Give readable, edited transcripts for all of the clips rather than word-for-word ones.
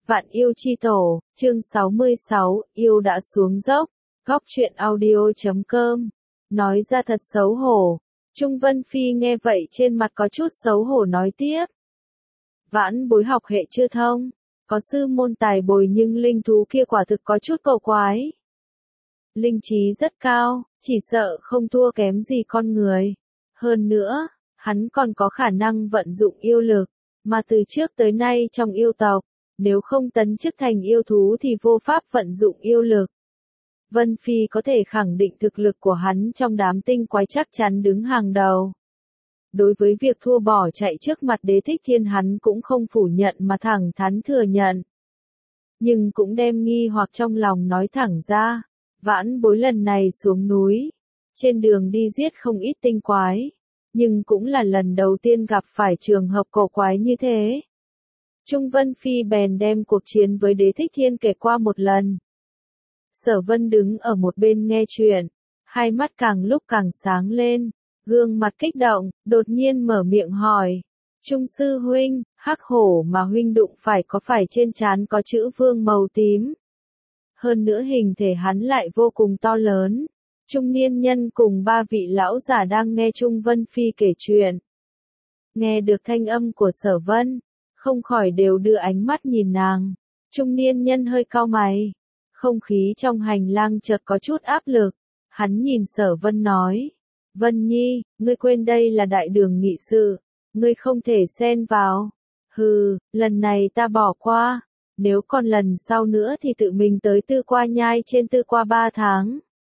Vạn yêu chi tổ, chương 66, yêu đã xuống dốc, góc truyện audio.com. Nói ra thật xấu hổ. Trung Vân Phi nghe vậy trên mặt có chút xấu hổ nói tiếp. Vãn bối học hệ chưa thông, có sư môn tài bồi nhưng linh thú kia quả thực có chút cầu quái. Linh trí rất cao, chỉ sợ không thua kém gì con người. Hơn nữa, hắn còn có khả năng vận dụng yêu lực, mà từ trước tới nay trong yêu tộc, nếu không tấn chức thành yêu thú thì vô pháp vận dụng yêu lực. Vân Phi có thể khẳng định thực lực của hắn trong đám tinh quái chắc chắn đứng hàng đầu. Đối với việc thua bỏ chạy trước mặt Đế Thích Thiên hắn cũng không phủ nhận mà thẳng thắn thừa nhận. Nhưng cũng đem nghi hoặc trong lòng nói thẳng ra, vãn bối lần này xuống núi, trên đường đi giết không ít tinh quái, nhưng cũng là lần đầu tiên gặp phải trường hợp cổ quái như thế. Trung Vân Phi bèn đem cuộc chiến với Đế Thích Thiên kể qua một lần. Sở Vân đứng ở một bên nghe chuyện, hai mắt càng lúc càng sáng lên, gương mặt kích động, đột nhiên mở miệng hỏi. Trung sư huynh, hắc hổ mà huynh đụng phải có phải trên trán có chữ vương màu tím? Hơn nữa hình thể hắn lại vô cùng to lớn. Trung niên nhân cùng ba vị lão giả đang nghe Trung Vân Phi kể chuyện. Nghe được thanh âm của Sở Vân, không khỏi đều đưa ánh mắt nhìn nàng. Trung niên nhân hơi cau mày. Không khí trong hành lang chợt có chút áp lực. Hắn nhìn Sở Vân nói. Vân Nhi, ngươi quên đây là đại đường nghị sự. Ngươi không thể xen vào. Hừ, lần này ta bỏ qua. Nếu còn lần sau nữa thì tự mình tới Tư Qua Nhai trên Tư Qua 3 tháng.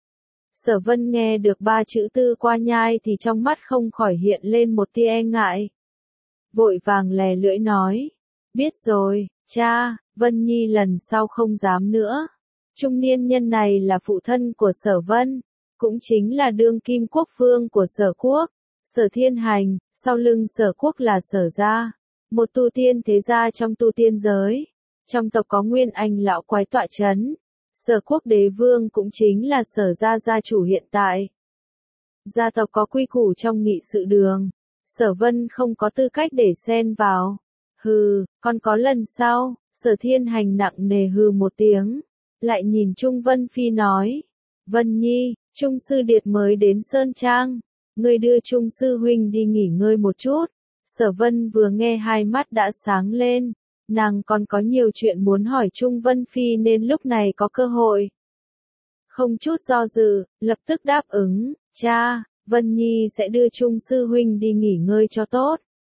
Sở Vân nghe được ba chữ Tư Qua Nhai thì trong mắt không khỏi hiện lên một tia e ngại. Vội vàng lè lưỡi nói. Biết rồi, cha, Vân Nhi lần sau không dám nữa. Trung niên nhân này là phụ thân của Sở Vân, cũng chính là đương kim quốc vương của Sở Quốc, Sở Thiên Hành, sau lưng Sở Quốc là Sở gia, một tu tiên thế gia trong tu tiên giới. Trong tộc có Nguyên Anh lão quái tọa chấn, Sở Quốc đế vương cũng chính là Sở gia gia chủ hiện tại. Gia tộc có quy củ trong nghị sự đường, Sở Vân không có tư cách để xen vào. Hừ, còn có lần sau, Sở Thiên Hành nặng nề hừ một tiếng, lại nhìn Trung Vân Phi nói. Vân Nhi, Trung sư điệt mới đến Sơn Trang, ngươi đưa Trung sư huynh đi nghỉ ngơi một chút. Sở Vân vừa nghe hai mắt đã sáng lên, nàng còn có nhiều chuyện muốn hỏi Trung Vân Phi nên lúc này có cơ hội. Không chút do dự, lập tức đáp ứng, cha, Vân Nhi sẽ đưa Trung sư huynh đi nghỉ ngơi cho tốt.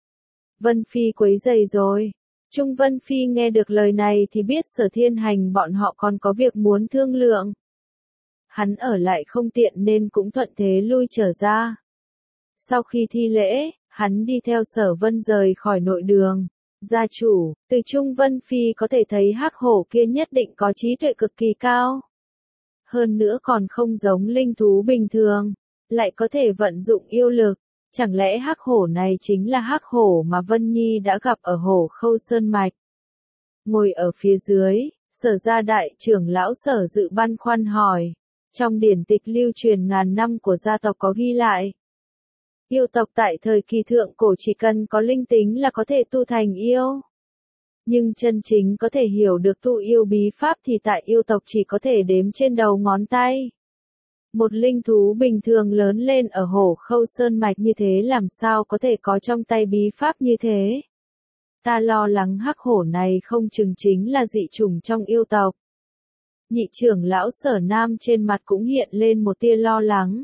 Vân Phi quấy rầy rồi. Trung Vân Phi nghe được lời này thì biết Sở Thiên Hành bọn họ còn có việc muốn thương lượng. Hắn ở lại không tiện nên cũng thuận thế lui trở ra. Sau khi thi lễ, hắn đi theo Sở Vân rời khỏi nội đường. Gia chủ, từ Trung Vân Phi có thể thấy hắc hổ kia nhất định có trí tuệ cực kỳ cao. Hơn nữa còn không giống linh thú bình thường, lại có thể vận dụng yêu lực. Chẳng lẽ hắc hổ này chính là hắc hổ mà Vân Nhi đã gặp ở Hổ Khâu Sơn Mạch? Ngồi ở phía dưới, Sở gia đại trưởng lão Sở Dự băn khoăn hỏi. Trong điển tịch lưu truyền ngàn năm của gia tộc có ghi lại. Yêu tộc tại thời kỳ thượng cổ chỉ cần có linh tính là có thể tu thành yêu. Nhưng chân chính có thể hiểu được tu yêu bí pháp thì tại yêu tộc chỉ có thể đếm trên đầu ngón tay. Một linh thú bình thường lớn lên ở Hổ Khâu Sơn Mạch như thế làm sao có thể có trong tay bí pháp như thế. Ta lo lắng hắc hổ này không chừng chính là dị chủng trong yêu tộc. Nhị trưởng lão Sở Nam trên mặt cũng hiện lên một tia lo lắng.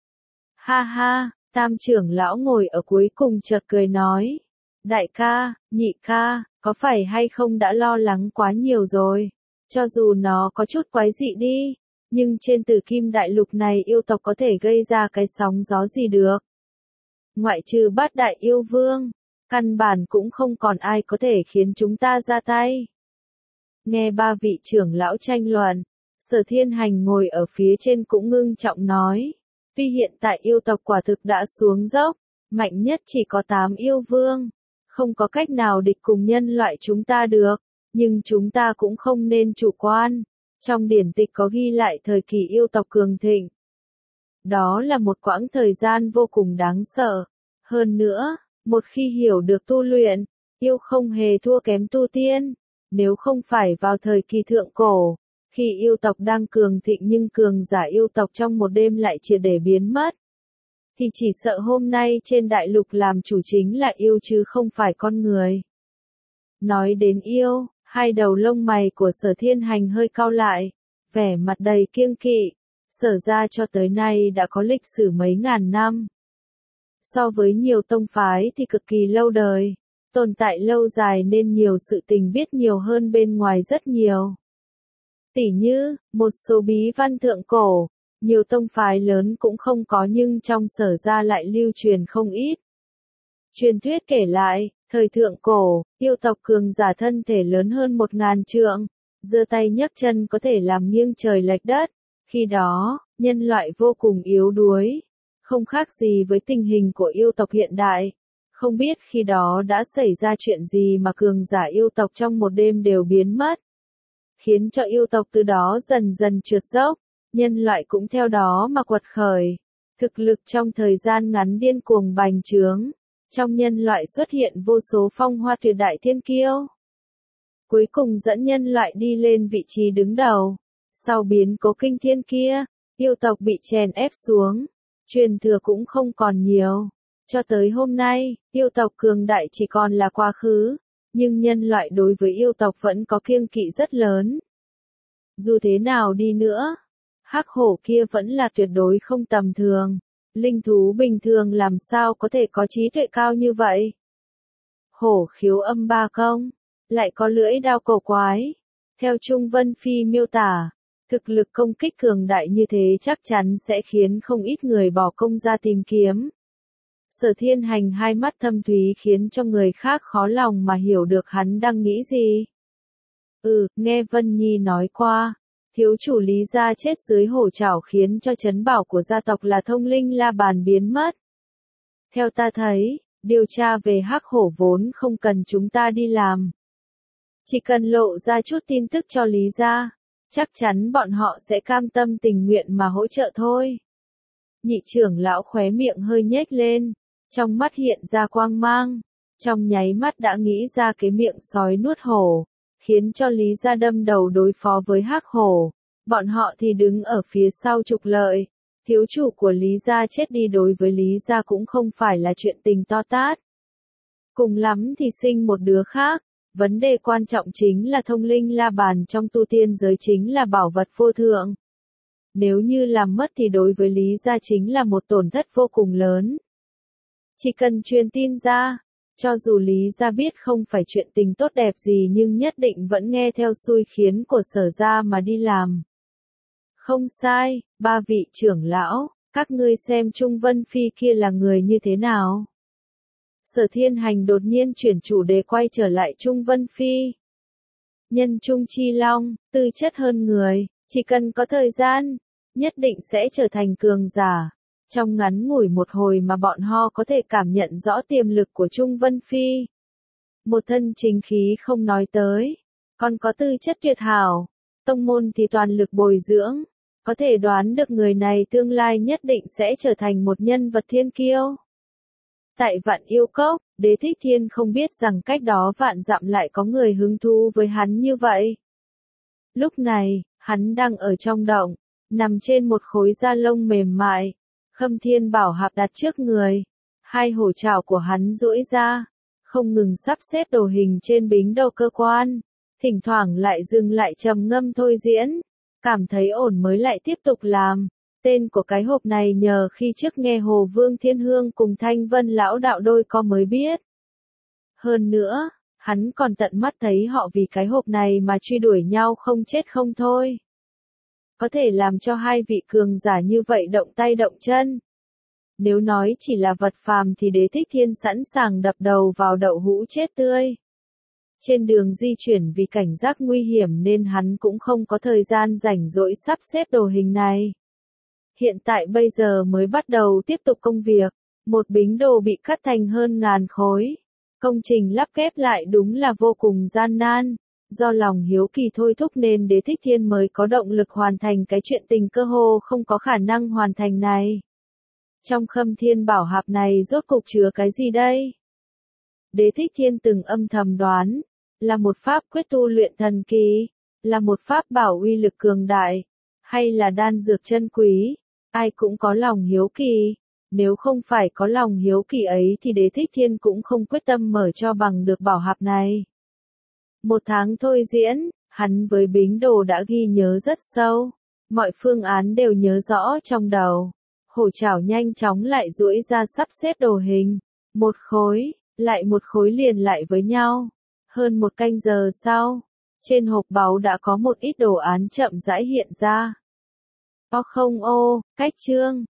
Ha ha, tam trưởng lão ngồi ở cuối cùng chợt cười nói. Đại ca, nhị ca, có phải hay không đã lo lắng quá nhiều rồi? Cho dù nó có chút quái dị đi, nhưng trên Tử Kim Đại Lục này yêu tộc có thể gây ra cái sóng gió gì được? Ngoại trừ Bát Đại Yêu Vương, căn bản cũng không còn ai có thể khiến chúng ta ra tay. Nghe ba vị trưởng lão tranh luận, Sở Thiên Hành ngồi ở phía trên cũng ngưng trọng nói. Vì hiện tại yêu tộc quả thực đã xuống dốc, mạnh nhất chỉ có 8 yêu vương, không có cách nào địch cùng nhân loại chúng ta được, nhưng chúng ta cũng không nên chủ quan. Trong điển tịch có ghi lại thời kỳ yêu tộc cường thịnh. Đó là một quãng thời gian vô cùng đáng sợ. Hơn nữa, một khi hiểu được tu luyện, yêu không hề thua kém tu tiên. Nếu không phải vào thời kỳ thượng cổ, khi yêu tộc đang cường thịnh nhưng cường giả yêu tộc trong một đêm lại triệt để biến mất, thì chỉ sợ hôm nay trên đại lục làm chủ chính là yêu chứ không phải con người. Nói đến yêu, hai đầu lông mày của Sở Thiên Hành hơi cau lại, vẻ mặt đầy kiêng kỵ. Sở ra cho tới nay đã có lịch sử mấy ngàn năm. So với nhiều tông phái thì cực kỳ lâu đời, tồn tại lâu dài nên nhiều sự tình biết nhiều hơn bên ngoài rất nhiều. Tỉ như, một số bí văn thượng cổ, nhiều tông phái lớn cũng không có nhưng trong Sở ra lại lưu truyền không ít. Truyền thuyết kể lại, thời thượng cổ, yêu tộc cường giả thân thể lớn hơn 1000 trượng, giơ tay nhấc chân có thể làm nghiêng trời lệch đất. Khi đó, nhân loại vô cùng yếu đuối, không khác gì với tình hình của yêu tộc hiện đại. Không biết khi đó đã xảy ra chuyện gì mà cường giả yêu tộc trong một đêm đều biến mất, khiến cho yêu tộc từ đó dần dần trượt dốc, nhân loại cũng theo đó mà quật khởi. Thực lực trong thời gian ngắn điên cuồng bành trướng, trong nhân loại xuất hiện vô số phong hoa tuyệt đại thiên kiêu. Cuối cùng dẫn nhân loại đi lên vị trí đứng đầu. Sau biến cố kinh thiên kia, yêu tộc bị chèn ép xuống, truyền thừa cũng không còn nhiều. Cho tới hôm nay, yêu tộc cường đại chỉ còn là quá khứ, nhưng nhân loại đối với yêu tộc vẫn có kiêng kỵ rất lớn. Dù thế nào đi nữa, hắc hổ kia vẫn là tuyệt đối không tầm thường. Linh thú bình thường làm sao có thể có trí tuệ cao như vậy? Hổ khiếu âm ba công, lại có lưỡi đao cổ quái. Theo Trung Vân Phi miêu tả, thực lực công kích cường đại như thế chắc chắn sẽ khiến không ít người bỏ công ra tìm kiếm. Sở Thiên Hành hai mắt thâm thúy khiến cho người khác khó lòng mà hiểu được hắn đang nghĩ gì. Nghe Vân Nhi nói qua, thiếu chủ Lý gia chết dưới hổ trảo khiến cho trấn bảo của gia tộc là Thông Linh La Bàn biến mất. Theo ta thấy, điều tra về hắc hổ vốn không cần chúng ta đi làm. Chỉ cần lộ ra chút tin tức cho Lý gia, chắc chắn bọn họ sẽ cam tâm tình nguyện mà hỗ trợ thôi. Nhị trưởng lão khóe miệng hơi nhếch lên, trong mắt hiện ra quang mang, trong nháy mắt đã nghĩ ra cái miệng sói nuốt hổ, khiến cho Lý gia đâm đầu đối phó với hắc hổ. Bọn họ thì đứng ở phía sau trục lợi, thiếu chủ của Lý gia chết đi đối với Lý gia cũng không phải là chuyện tình to tát. Cùng lắm thì sinh một đứa khác. Vấn đề quan trọng chính là Thông Linh La Bàn trong tu tiên giới chính là bảo vật vô thượng. Nếu như làm mất thì đối với Lý gia chính là một tổn thất vô cùng lớn. Chỉ cần truyền tin ra, cho dù Lý gia biết không phải chuyện tình tốt đẹp gì nhưng nhất định vẫn nghe theo xui khiến của Sở gia mà đi làm. Không sai, ba vị trưởng lão, các ngươi xem Trung Vân Phi kia là người như thế nào? Sở Thiên Hành đột nhiên chuyển chủ đề quay trở lại Trung Vân Phi. Nhân Trung Chi Long, tư chất hơn người, chỉ cần có thời gian, nhất định sẽ trở thành cường giả. Trong ngắn ngủi một hồi mà bọn họ có thể cảm nhận rõ tiềm lực của Trung Vân Phi. Một thân chính khí không nói tới, còn có tư chất tuyệt hảo, tông môn thì toàn lực bồi dưỡng, có thể đoán được người này tương lai nhất định sẽ trở thành một nhân vật thiên kiêu. Tại Vạn Yêu Cốc, Đế Thích Thiên không biết rằng cách đó vạn dặm lại có người hứng thú với hắn như vậy. Lúc này, hắn đang ở trong động, nằm trên một khối da lông mềm mại, Khâm Thiên Bảo Hạp đặt trước người. Hai hổ trảo của hắn duỗi ra, không ngừng sắp xếp đồ hình trên bính đầu cơ quan, thỉnh thoảng lại dừng lại trầm ngâm thôi diễn, cảm thấy ổn mới lại tiếp tục làm. Tên của cái hộp này nhờ khi trước nghe Hồ Vương Thiên Hương cùng Thanh Vân lão đạo đôi co mới biết. Hơn nữa, hắn còn tận mắt thấy họ vì cái hộp này mà truy đuổi nhau không chết không thôi. Có thể làm cho hai vị cường giả như vậy động tay động chân. Nếu nói chỉ là vật phàm thì Đế Thích Thiên sẵn sàng đập đầu vào đậu hũ chết tươi. Trên đường di chuyển vì cảnh giác nguy hiểm nên hắn cũng không có thời gian rảnh rỗi sắp xếp đồ hình này. Hiện tại bây giờ mới bắt đầu tiếp tục công việc, một bính đồ bị cắt thành hơn 1000 khối. Công trình lắp ghép lại đúng là vô cùng gian nan, do lòng hiếu kỳ thôi thúc nên Đế Thích Thiên mới có động lực hoàn thành cái chuyện tình cơ hồ không có khả năng hoàn thành này. Trong Khâm Thiên Bảo Hạp này rốt cục chứa cái gì đây? Đế Thích Thiên từng âm thầm đoán, là một pháp quyết tu luyện thần kỳ, là một pháp bảo uy lực cường đại, hay là đan dược chân quý, ai cũng có lòng hiếu kỳ. Nếu không phải có lòng hiếu kỳ ấy thì Đế Thích Thiên cũng không quyết tâm mở cho bằng được bảo hạp này. 1 tháng thôi diễn, hắn với Bính Đồ đã ghi nhớ rất sâu, mọi phương án đều nhớ rõ trong đầu. Hổ chảo nhanh chóng lại duỗi ra sắp xếp đồ hình, một khối, lại một khối liền lại với nhau. Hơn 1 canh giờ sau, trên hộp báu đã có một ít đồ án chậm rãi hiện ra. Cách chương